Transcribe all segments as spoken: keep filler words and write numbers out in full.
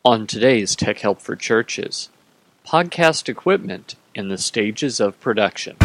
On today's Tech Help for Churches, podcast equipment in the stages of production.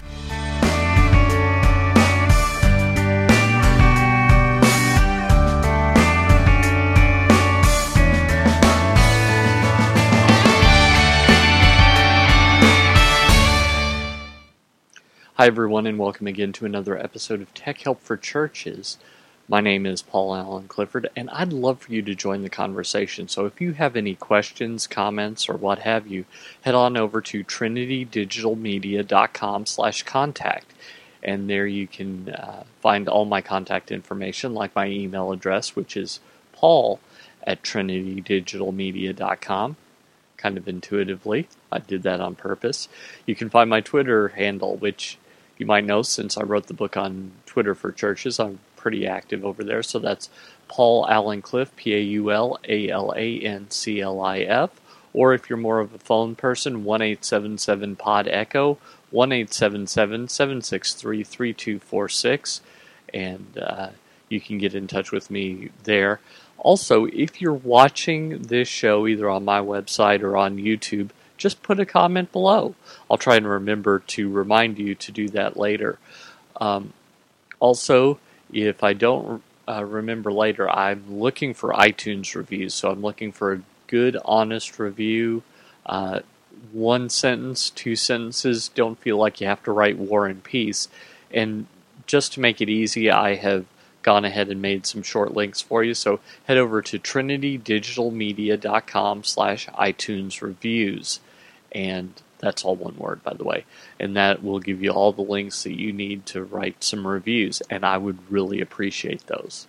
Hi everyone, and welcome again to another episode of Tech Help for Churches. My name is Paul Allen Clifford, and I'd love for you to join the conversation. So if you have any questions, comments, or what have you, head on over to trinity digital media dot com slash contact. And there you can uh, find all my contact information, like my email address, which is paul at trinity digital media dot com. Kind of intuitively. I did that on purpose. You can find my Twitter handle, which you might know since I wrote the book on Twitter for Churches. I'm pretty active over there, so that's Paul Allen Cliff, P A U L A L A N C L I F, or if you're more of a phone person, one eight seven seven P O D ECHO, one eight seven seven, seven six three, three two four six, and uh, you can get in touch with me there. Also, if you're watching this show either on my website or on YouTube, just put a comment below. I'll try and remember to remind you to do that later. Um, also, if I don't uh, remember later, I'm looking for iTunes reviews. So I'm looking for a good, honest review. Uh, one sentence, two sentences. Don't feel like you have to write War and Peace. And just to make it easy, I have gone ahead and made some short links for you. So head over to trinity digital media dot com slash iTunes reviews. And that's all one word, by the way. And that will give you all the links that you need to write some reviews, and I would really appreciate those.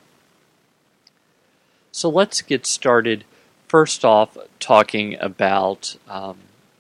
So let's get started. First off, talking about um,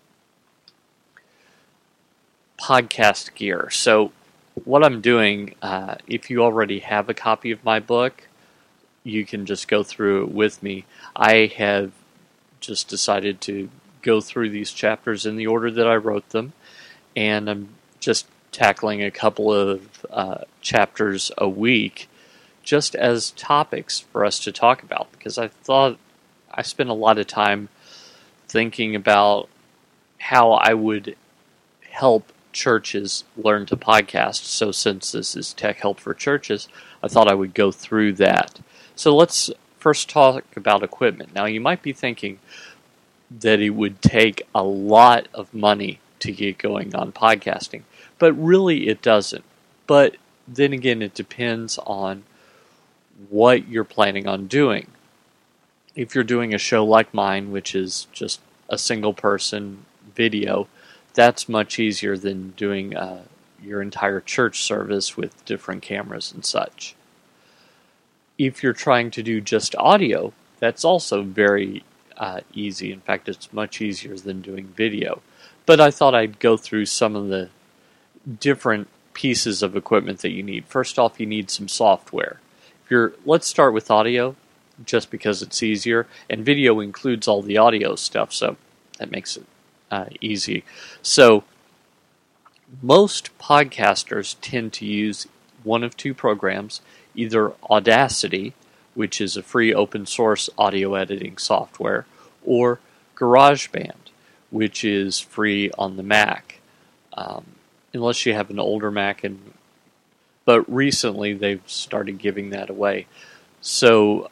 podcast gear. So what I'm doing, uh, if you already have a copy of my book, you can just go through it with me. I have just decided to go through these chapters in the order that I wrote them, and I'm just tackling a couple of uh, chapters a week just as topics for us to talk about, because I thought I spent a lot of time thinking about how I would help churches learn to podcast. So since this is Tech Help for Churches, I thought I would go through that. So let's first talk about equipment. Now you might be thinking that it would take a lot of money to get going on podcasting, but really it doesn't. But then again, it depends on what you're planning on doing. If you're doing a show like mine, which is just a single person video, that's much easier than doing uh, your entire church service with different cameras and such. If you're trying to do just audio, that's also very Uh, easy. In fact, it's much easier than doing video. But I thought I'd go through some of the different pieces of equipment that you need. First off, you need some software. If you're, let's start with audio, just because it's easier. And video includes all the audio stuff, so that makes it uh, easy. So most podcasters tend to use one of two programs, either Audacity, which is a free open source audio editing software, or GarageBand, which is free on the Mac, um, unless you have an older Mac. And but recently they've started giving that away. So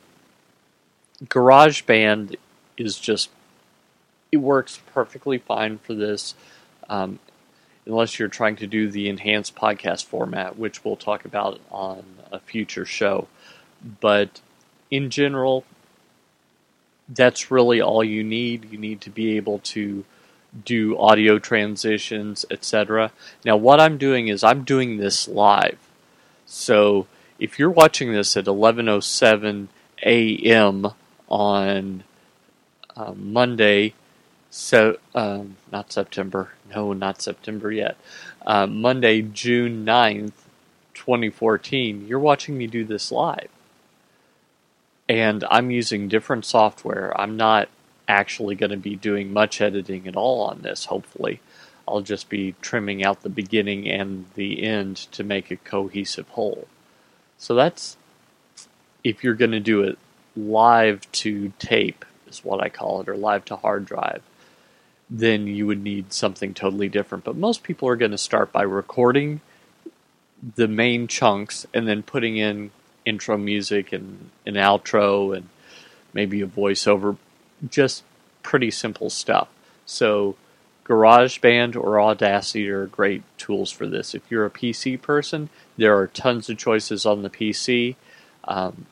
GarageBand is just, it works perfectly fine for this, um, unless you're trying to do the enhanced podcast format, which we'll talk about on a future show. But in general, that's really all you need. You need to be able to do audio transitions, et cetera. Now, what I'm doing is I'm doing this live. So if you're watching this at eleven oh seven a.m. on uh, Monday, so um, not September, no, not September yet, uh, Monday, June ninth, twenty fourteen, you're watching me do this live. And I'm using different software. I'm not actually going to be doing much editing at all on this, hopefully. I'll just be trimming out the beginning and the end to make a cohesive whole. So that's if you're going to do it live to tape. is what I call it, or live to hard drive, then you would need something totally different. But most people are going to start by recording the main chunks and then putting in intro music and an outro and maybe a voiceover, just pretty simple stuff. So GarageBand or Audacity are great tools for this. If you're a P C person, there are tons of choices on the P C. Um,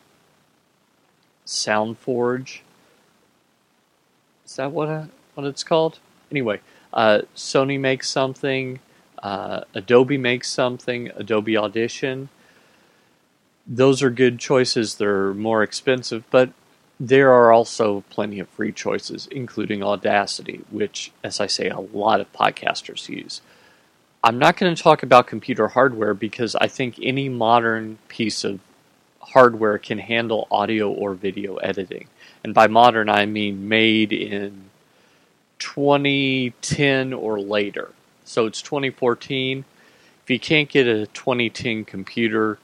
SoundForge, is that what I, what it's called? Anyway, uh, Sony makes something, uh, Adobe makes something, Adobe Audition. Those are good choices. They're more expensive, but there are also plenty of free choices, including Audacity, which, as I say, a lot of podcasters use. I'm not going to talk about computer hardware because I think any modern piece of hardware can handle audio or video editing. And by modern, I mean made in twenty ten or later. So it's twenty fourteen. If you can't get a twenty ten computer,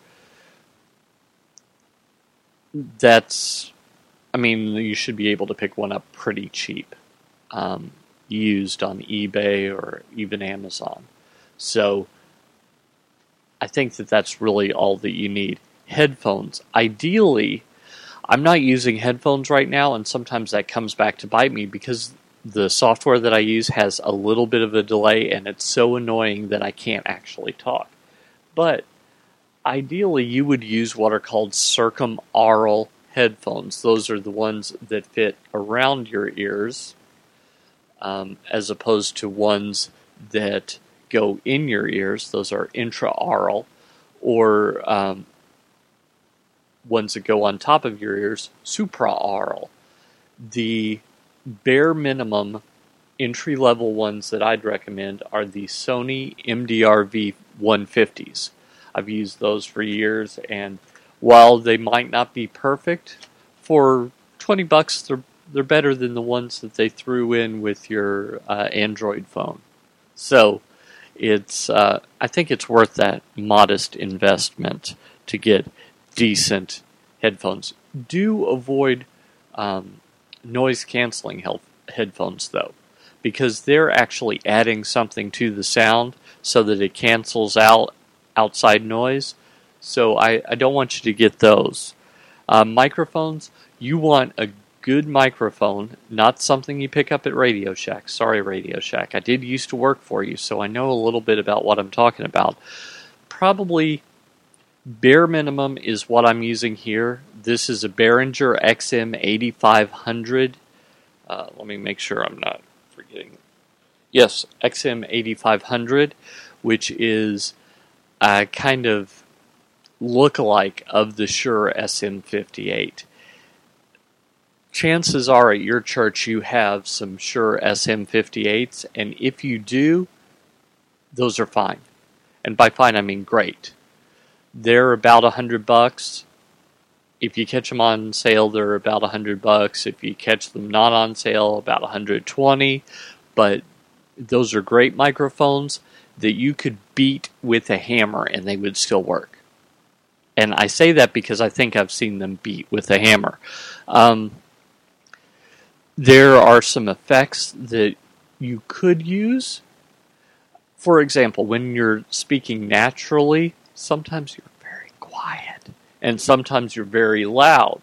that's, I mean, you should be able to pick one up pretty cheap, um, used on eBay or even Amazon. So I think that that's really all that you need. Headphones. Ideally, I'm not using headphones right now, and sometimes that comes back to bite me because the software that I use has a little bit of a delay, and it's so annoying that I can't actually talk. But ideally, you would use what are called circumaural headphones. Those are the ones that fit around your ears, um, as opposed to ones that go in your ears. Those are intraaural, or um, ones that go on top of your ears, supraaural. The bare minimum entry-level ones that I'd recommend are the Sony M D R V one fifties. I've used those for years, and while they might not be perfect, for twenty bucks, they're they're better than the ones that they threw in with your uh, Android phone. So it's uh, I think it's worth that modest investment to get decent headphones. Do avoid um, noise-canceling headphones, though, because they're actually adding something to the sound so that it cancels out outside noise. So I, I don't want you to get those. Uh, microphones, you want a good microphone, not something you pick up at Radio Shack. Sorry, Radio Shack. I did used to work for you, so I know a little bit about what I'm talking about. Probably bare minimum is what I'm using here. This is a Behringer X M eighty-five hundred. Uh, let me make sure I'm not forgetting. Yes, X M eighty-five hundred, which is a kind of lookalike of the Shure S M fifty-eight. Chances are at your church you have some Shure S M fifty-eights, and if you do, those are fine. And by fine, I mean great. They're about a hundred bucks. If you catch them on sale, they're about a hundred bucks. If you catch them not on sale, about a hundred twenty. But those are great microphones that you could beat with a hammer and they would still work. And I say that because I think I've seen them beat with a hammer. Um, there are some effects that you could use. For example, when you're speaking naturally, sometimes you're very quiet, and sometimes you're very loud.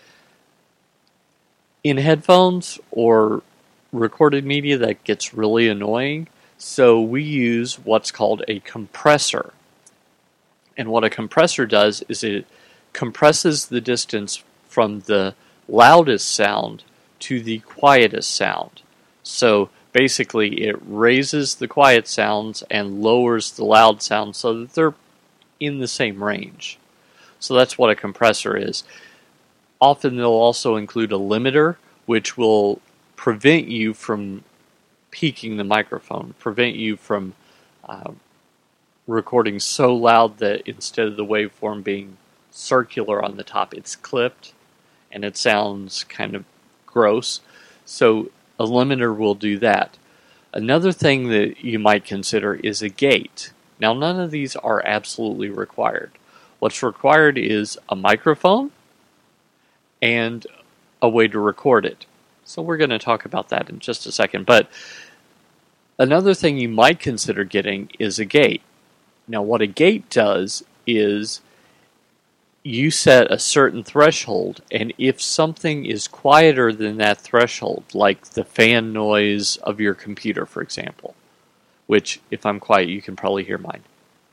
In headphones or recorded media, that gets really annoying, so we use what's called a compressor. And what a compressor does is it compresses the distance from the loudest sound to the quietest sound. So basically, it raises the quiet sounds and lowers the loud sounds so that they're in the same range. So that's what a compressor is. Often they'll also include a limiter, which will prevent you from peaking the microphone, prevent you from uh, recording so loud that instead of the waveform being circular on the top, it's clipped, and it sounds kind of gross. So a limiter will do that. Another thing that you might consider is a gate. Now, none of these are absolutely required. What's required is a microphone and a way to record it. So we're going to talk about that in just a second. But another thing you might consider getting is a gate. Now, what a gate does is you set a certain threshold, and if something is quieter than that threshold, like the fan noise of your computer, for example, which, if I'm quiet, you can probably hear mine.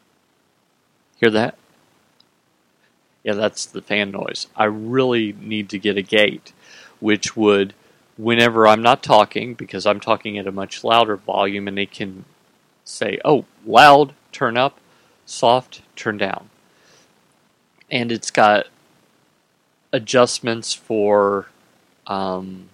Hear that? Yeah, that's the fan noise. I really need to get a gate, which would, whenever I'm not talking, because I'm talking at a much louder volume, and it can say, oh, loud, turn up, soft, turn down. And it's got adjustments for, um,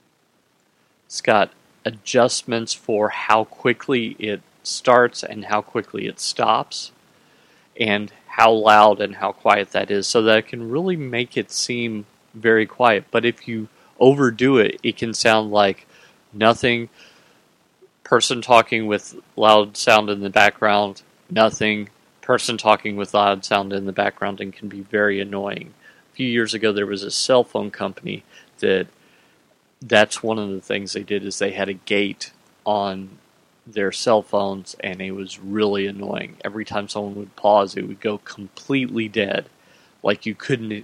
it's got adjustments for how quickly it starts and how quickly it stops, and how loud and how quiet that is, so that it can really make it seem very quiet. But if you overdo it, it can sound like nothing, person talking with loud sound in the background, nothing, person talking with loud sound in the background, and can be very annoying. A few years ago, there was a cell phone company that that's one of the things they did, is they had a gate on their cell phones, and it was really annoying. Every time someone would pause, it would go completely dead. Like you couldn't,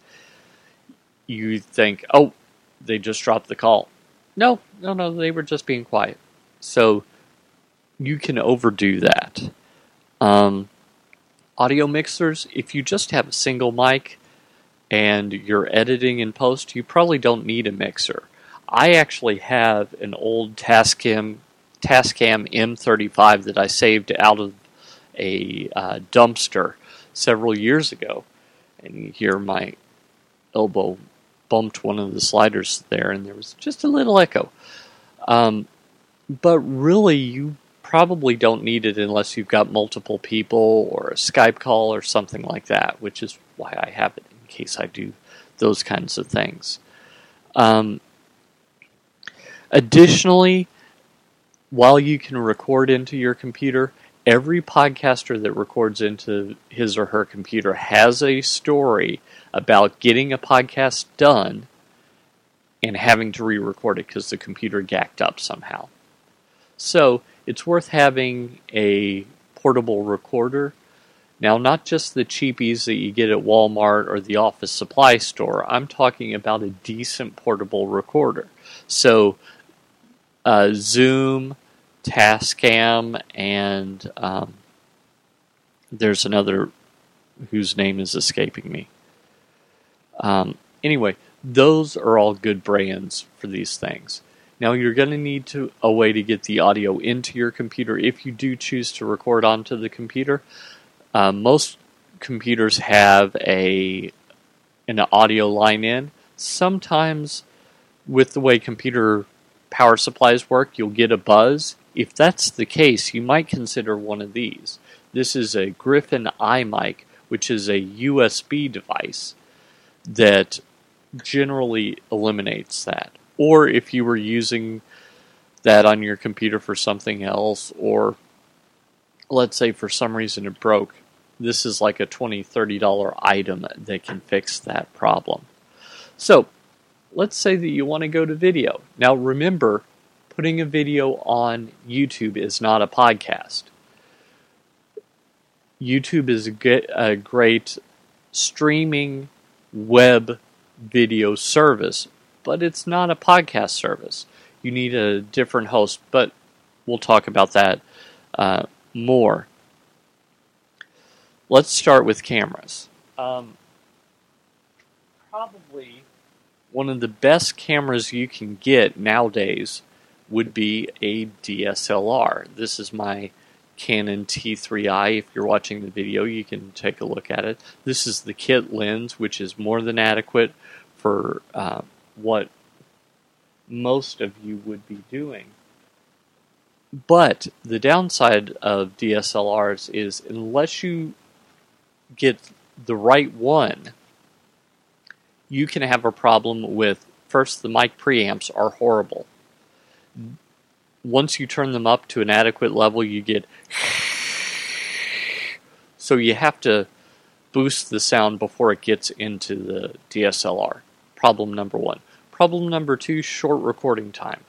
you think, oh, they just dropped the call. No, no, no, they were just being quiet. So you can overdo that. Um, audio mixers, if you just have a single mic and you're editing in post, you probably don't need a mixer. I actually have an old Tascam Tascam M thirty-five that I saved out of a uh, dumpster several years ago. And you hear my elbow bumped one of the sliders there, and there was just a little echo. Um, but really, you probably don't need it unless you've got multiple people or a Skype call or something like that, which is why I have it, in case I do those kinds of things. Um, additionally, while you can record into your computer, every podcaster that records into his or her computer has a story about getting a podcast done and having to re-record it because the computer gacked up somehow. So it's worth having a portable recorder. Now, not just the cheapies that you get at Walmart or the office supply store. I'm talking about a decent portable recorder. So uh, Zoom, Tascam, and um, there's another whose name is escaping me. Um, anyway, those are all good brands for these things. Now, you're going to need to a way to get the audio into your computer if you do choose to record onto the computer. Uh, most computers have a an audio line in. Sometimes, with the way computer power supplies work, you'll get a buzz. If that's the case, you might consider one of these. This is a Griffin iMic, which is a U S B device that generally eliminates that. Or if you were using that on your computer for something else, or let's say for some reason it broke, this is like a twenty dollars, thirty dollars item that can fix that problem. So, let's say that you want to go to video. Now remember, putting a video on YouTube is not a podcast. YouTube is a great streaming web video service, but it's not a podcast service. You need a different host, but we'll talk about that uh, more. Let's start with cameras. Um, probably one of the best cameras you can get nowadays would be a D S L R. This is my Canon T three i. If you're watching the video, you can take a look at it. This is the kit lens, which is more than adequate for uh, what most of you would be doing. But the downside of D S L Rs is, unless you get the right one, you can have a problem with, first, the mic preamps are horrible. Once you turn them up to an adequate level, you get so you have to boost the sound before it gets into the D S L R. Problem number one. Problem number two, short recording time.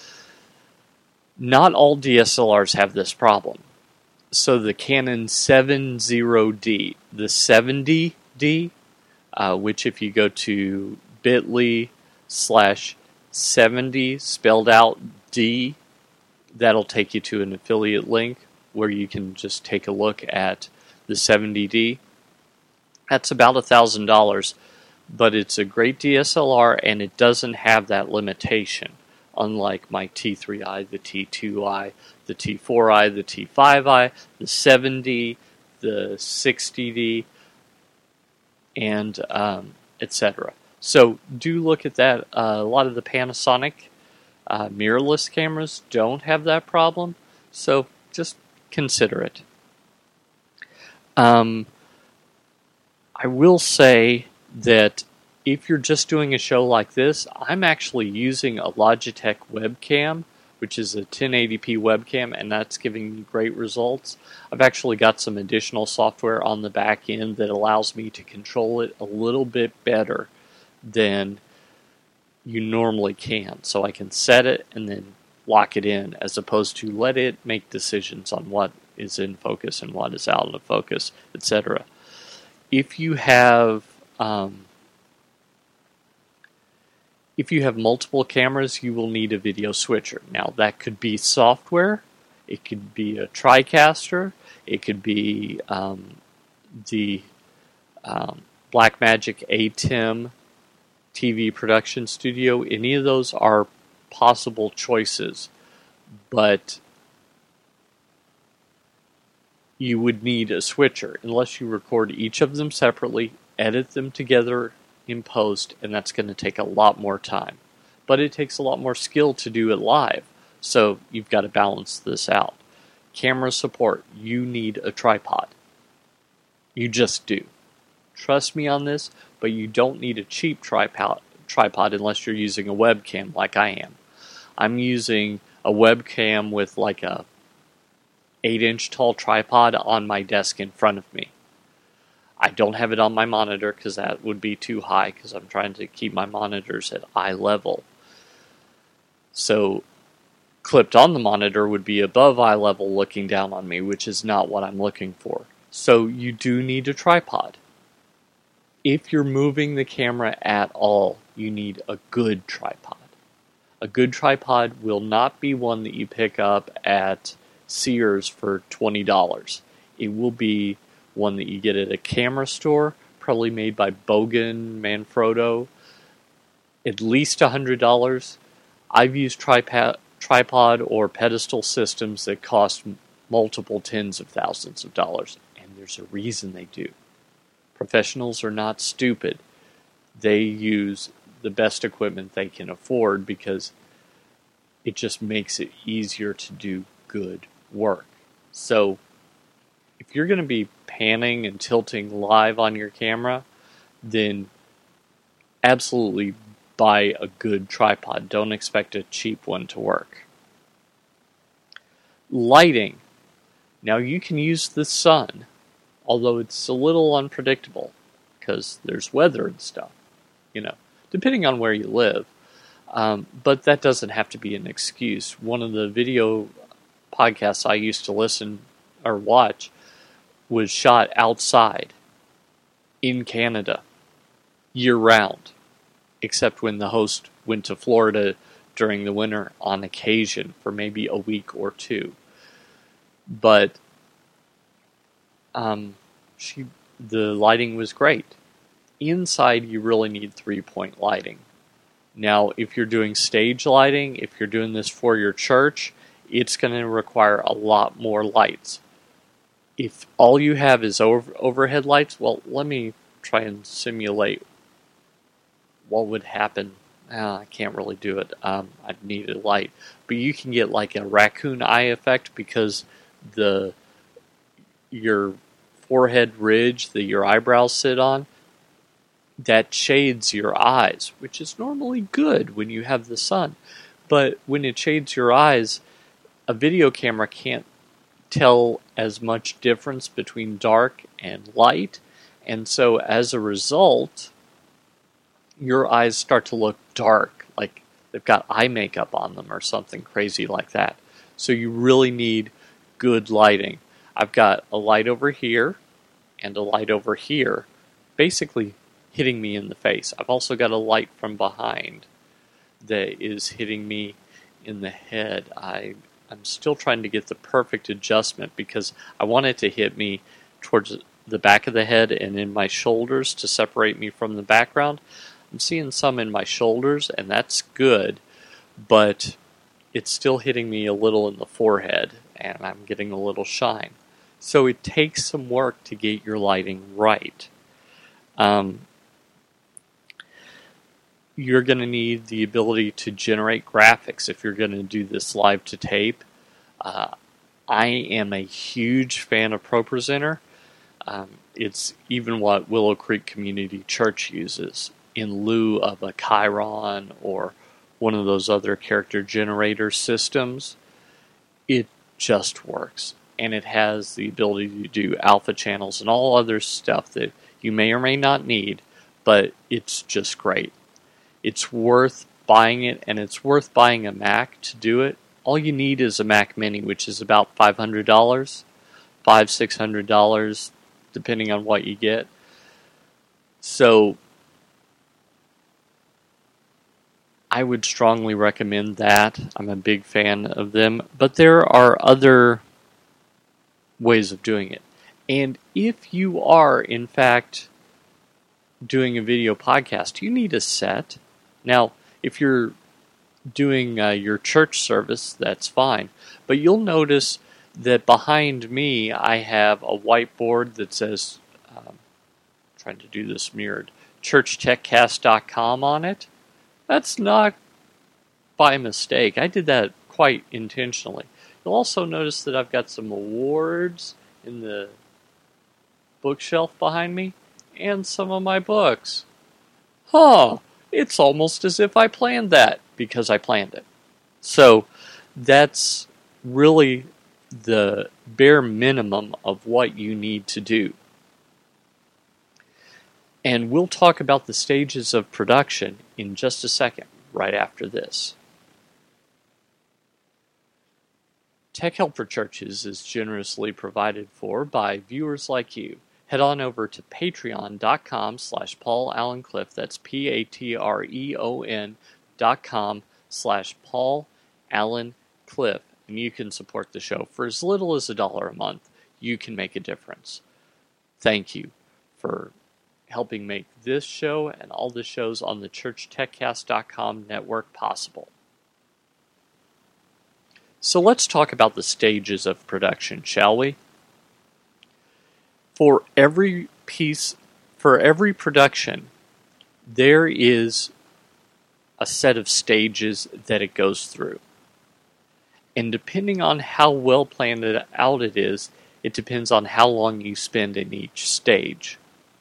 Not all D S L Rs have this problem. So the Canon seventy D, the seventy D, uh, which if you go to bit.ly slash 70 spelled out D, that'll take you to an affiliate link where you can just take a look at the seventy D. That's about one thousand dollars, but it's a great D S L R and it doesn't have that limitation, unlike my T three I, the T two I, the T four I, the T five I, the seventy, the sixty D, and um, et cetera. So do look at that. Uh, a lot of the Panasonic uh, mirrorless cameras don't have that problem, so just consider it. Um, I will say that if you're just doing a show like this, I'm actually using a Logitech webcam, which is a ten eighty p webcam, and that's giving me great results. I've actually got some additional software on the back end that allows me to control it a little bit better than you normally can. So I can set it and then lock it in, as opposed to let it make decisions on what is in focus and what is out of focus, et cetera. If you have um, if you have multiple cameras, you will need a video switcher. Now that could be software, it could be a TriCaster, it could be um, the um, Blackmagic ATEM T V production studio. Any of those are possible choices, but you would need a switcher unless you record each of them separately, edit them together in post, and that's going to take a lot more time. But it takes a lot more skill to do it live, so you've got to balance this out. Camera support, you need a tripod. You just do. Trust me on this, but you don't need a cheap tripod, tripod unless you're using a webcam like I am. I'm using a webcam with like a eight inch tall tripod on my desk in front of me. I don't have it on my monitor because that would be too high, because I'm trying to keep my monitors at eye level. So clipped on the monitor would be above eye level looking down on me, which is not what I'm looking for. So you do need a tripod. If you're moving the camera at all, you need a good tripod. A good tripod will not be one that you pick up at Sears for twenty dollars. It will be one that you get at a camera store, probably made by Bogan Manfrotto, at least one hundred dollars. I've used tripod, tripod or pedestal systems that cost multiple tens of thousands of dollars, and there's a reason they do. Professionals are not stupid. They use the best equipment they can afford because it just makes it easier to do good work. So if you're going to be panning and tilting live on your camera, then absolutely buy a good tripod. Don't expect a cheap one to work. Lighting. Now you can use the sun, although it's a little unpredictable because there's weather and stuff, you know, depending on where you live. Um, but that doesn't have to be an excuse. One of the video podcasts I used to listen or watch was shot outside in Canada year-round, except when the host went to Florida during the winter on occasion for maybe a week or two. But um, she, the lighting was great. Inside, you really need three-point lighting. Now, if you're doing stage lighting, if you're doing this for your church, it's going to require a lot more lights. If all you have is over, overhead lights, well, let me try and simulate what would happen. Ah, I can't really do it. Um, I'd need a light. But you can get like a raccoon eye effect because the your forehead ridge that your eyebrows sit on, that shades your eyes, which is normally good when you have the sun. But when it shades your eyes, a video camera can't tell as much difference between dark and light, and so as a result, your eyes start to look dark, like they've got eye makeup on them or something crazy like that. So you really need good lighting. I've got a light over here and a light over here, basically hitting me in the face. I've also got a light from behind that is hitting me in the head. I, I'm still trying to get the perfect adjustment because I want it to hit me towards the back of the head and in my shoulders to separate me from the background. I'm seeing some in my shoulders, and that's good, but it's still hitting me a little in the forehead, and I'm getting a little shine. So it takes some work to get your lighting right. Um, you're going to need the ability to generate graphics if you're going to do this live to tape. Uh, I am a huge fan of ProPresenter. Um, it's even what Willow Creek Community Church uses in lieu of a Chiron or one of those other character generator systems. It just works. And it has the ability to do alpha channels and all other stuff that you may or may not need, but it's just great. It's worth buying it, and it's worth buying a Mac to do it. All you need is a Mac Mini, which is about five hundred dollars, five hundred dollars, six hundred dollars, depending on what you get. So I would strongly recommend that. I'm a big fan of them, but there are other ways of doing it. And if you are, in fact, doing a video podcast, you need a set. Now, if you're doing uh, your church service, that's fine. But you'll notice that behind me, I have a whiteboard that says, um, trying to do this mirrored, church tech cast dot com on it. That's not by mistake. I did that quite intentionally. You'll also notice that I've got some awards in the bookshelf behind me and some of my books. Huh, it's almost as if I planned that because I planned it. So that's really the bare minimum of what you need to do. And we'll talk about the stages of production in just a second, right after this. Tech Help for Churches is generously provided for by viewers like you. Head on over to patreon.com slash Paul Allen Cliff. That's P-A-T-R-E-O-N dot com slash Paul Allen Cliff. And you can support the show for as little as a dollar a month. You can make a difference. Thank you for helping make this show and all the shows on the church tech cast dot com network possible. So let's talk about the stages of production, shall we? For every piece, for every production, there is a set of stages that it goes through. And depending on how well planned out it is, it depends on how long you spend in each stage.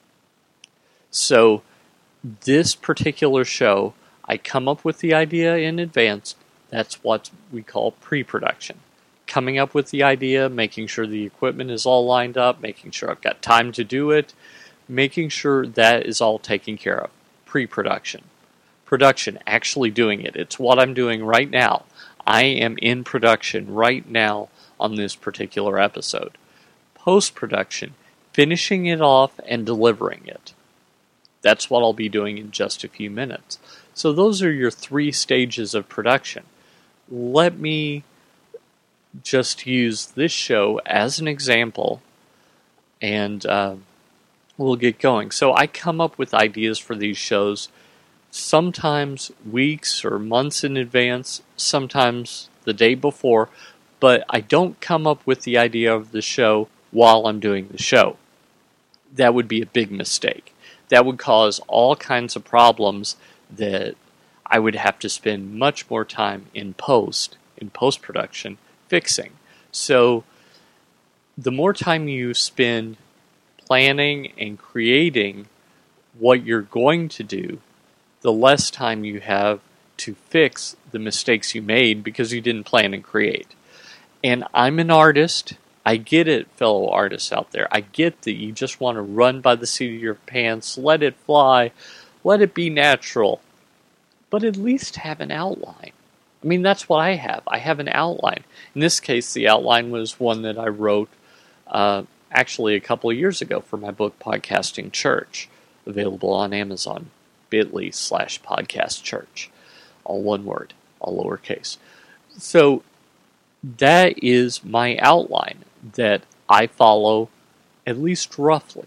So this particular show, I come up with the idea in advance. That's what we call pre-production. Coming up with the idea, making sure the equipment is all lined up, making sure I've got time to do it, making sure that is all taken care of. Pre-production. Production, actually doing it. It's what I'm doing right now. I am in production right now on this particular episode. Post-production, finishing it off and delivering it. That's what I'll be doing in just a few minutes. So those are your three stages of production. Let me just use this show as an example, and uh, we'll get going. So I come up with ideas for these shows sometimes weeks or months in advance, sometimes the day before, but I don't come up with the idea of the show while I'm doing the show. That would be a big mistake. That would cause all kinds of problems that I would have to spend much more time in post, in post-production, fixing. So the more time you spend planning and creating what you're going to do, the less time you have to fix the mistakes you made because you didn't plan and create. And I'm an artist. I get it, fellow artists out there. I get that you just want to run by the seat of your pants, let it fly, let it be natural. but at least have an outline. I mean, that's what I have. I have an outline. In this case, the outline was one that I wrote uh, actually a couple of years ago for my book, Podcasting Church, available on Amazon, bit.ly slash podcast church. All one word, all lowercase. So that is my outline that I follow, at least roughly.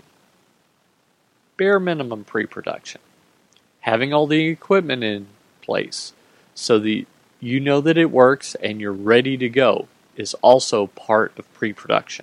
Bare minimum pre-production. Having all the equipment in place so that you know that it works and you're ready to go is also part of pre-production.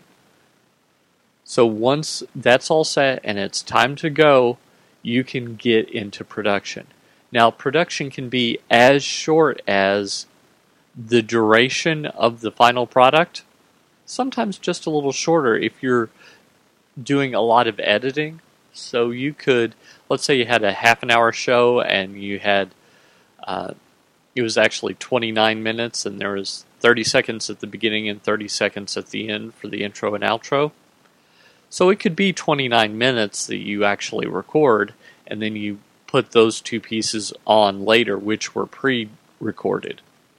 So once that's all set and it's time to go, you can get into production. Now, production can be as short as the duration of the final product, sometimes just a little shorter if you're doing a lot of editing. So you could, let's say you had a half an hour show and you had, uh, it was actually twenty-nine minutes and there was thirty seconds at the beginning and thirty seconds at the end for the intro and outro. So it could be twenty-nine minutes that you actually record, and then you put those two pieces on later, which were pre-recorded.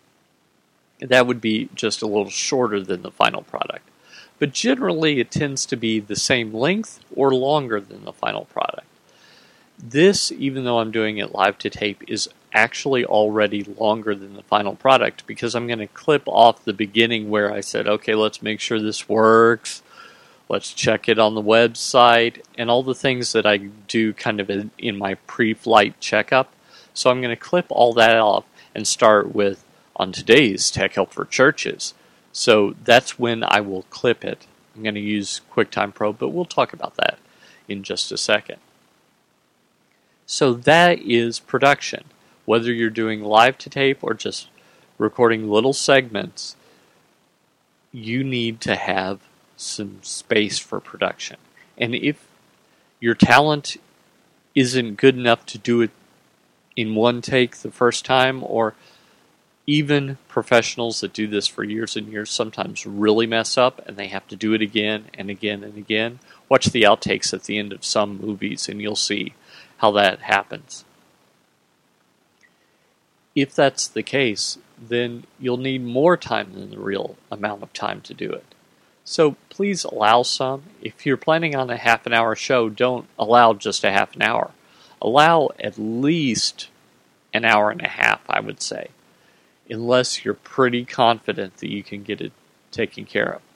That would be just a little shorter than the final product. But generally it tends to be the same length or longer than the final product. This, even though I'm doing it live to tape, is actually already longer than the final product because I'm going to clip off the beginning where I said, okay, let's make sure this works. Let's check it on the website and all the things that I do kind of in, in my pre-flight checkup. So I'm going to clip all that off and start with, on today's Tech Help for Churches. So that's when I will clip it. I'm going to use QuickTime Pro, but we'll talk about that in just a second. So that is production. Whether you're doing live to tape or just recording little segments, you need to have some space for production. And if your talent isn't good enough to do it in one take the first time, or even professionals that do this for years and years sometimes really mess up and they have to do it again and again and again, watch the outtakes at the end of some movies and you'll see how that happens. If that's the case, then you'll need more time than the real amount of time to do it. So please allow some. If you're planning on a half an hour show, don't allow just a half an hour. Allow at least an hour and a half, I would say, unless you're pretty confident that you can get it taken care of.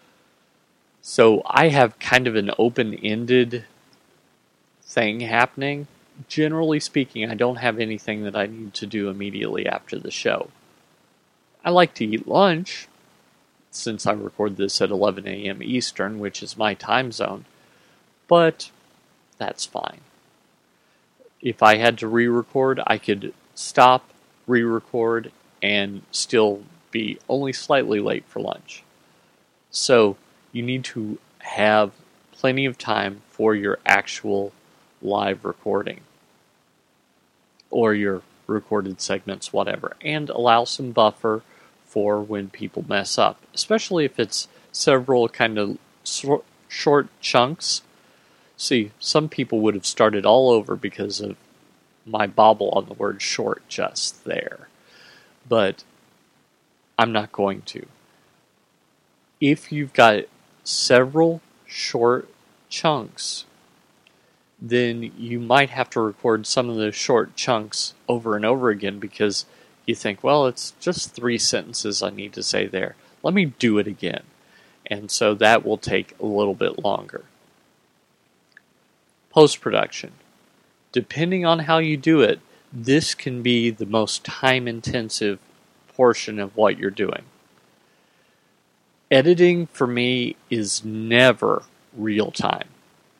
So I have kind of an open-ended thing happening. Generally speaking, I don't have anything that I need to do immediately after the show. I like to eat lunch, since I record this at eleven a.m. Eastern, which is my time zone, but that's fine. If I had to re-record, I could stop, re-record, and still be only slightly late for lunch. So you need to have plenty of time for your actual live recording or your recorded segments, whatever, and allow some buffer for when people mess up, especially if it's several kind of short chunks. See, some people would have started all over because of my bobble on the word short just there, but I'm not going to. If you've got several short chunks, then you might have to record some of those short chunks over and over again because you think, well, it's just three sentences I need to say there. Let me do it again. And so that will take a little bit longer. Post-production. Depending on how you do it, this can be the most time-intensive portion of what you're doing. Editing, for me, is never real time.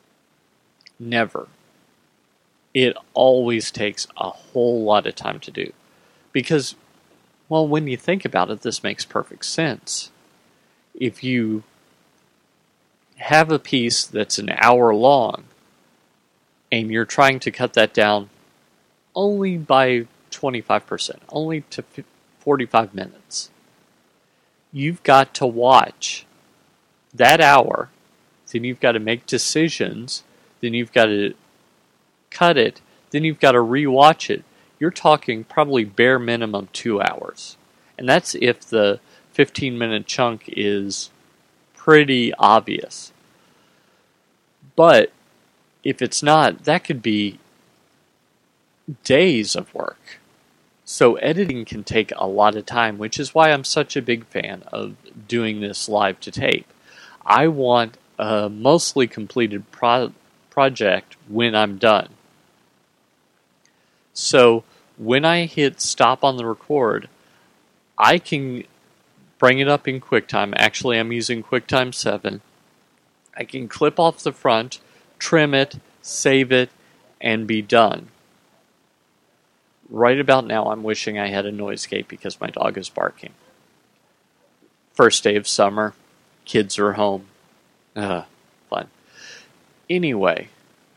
Never. It always takes a whole lot of time to do. Because, well, when you think about it, this makes perfect sense. If you have a piece that's an hour long, and you're trying to cut that down only by twenty-five percent, only to forty-five minutes, you've got to watch that hour, then you've got to make decisions, then you've got to cut it, then you've got to rewatch it. you're talking probably bare minimum two hours. And that's if the fifteen minute chunk is pretty obvious. But if it's not, that could be days of work. So editing can take a lot of time, which is why I'm such a big fan of doing this live to tape. I want a mostly completed pro- project when I'm done. So when I hit stop on the record, I can bring it up in QuickTime. Actually, I'm using QuickTime seven. I can clip off the front, trim it, save it, and be done. Right about now, I'm wishing I had a noise gate because my dog is barking. First day of summer, kids are home. Ugh, fun. Anyway,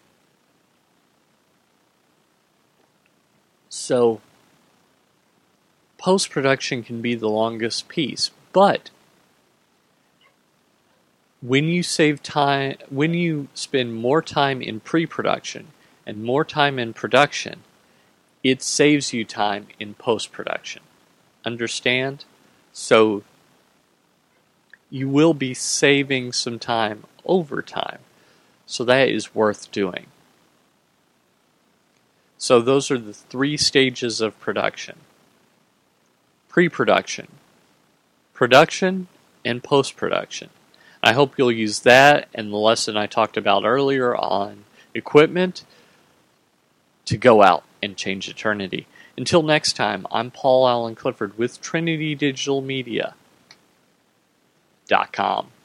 so post-production can be the longest piece, but when you save time, when you spend more time in pre-production and more time in production, it saves you time in post-production. Understand? So you will be saving some time over time. So that is worth doing. So those are the three stages of production. Pre-production, production, and post-production. I hope you'll use that and the lesson I talked about earlier on equipment to go out and change eternity. Until next time, I'm Paul Allen Clifford with Trinity Digital Media dot com.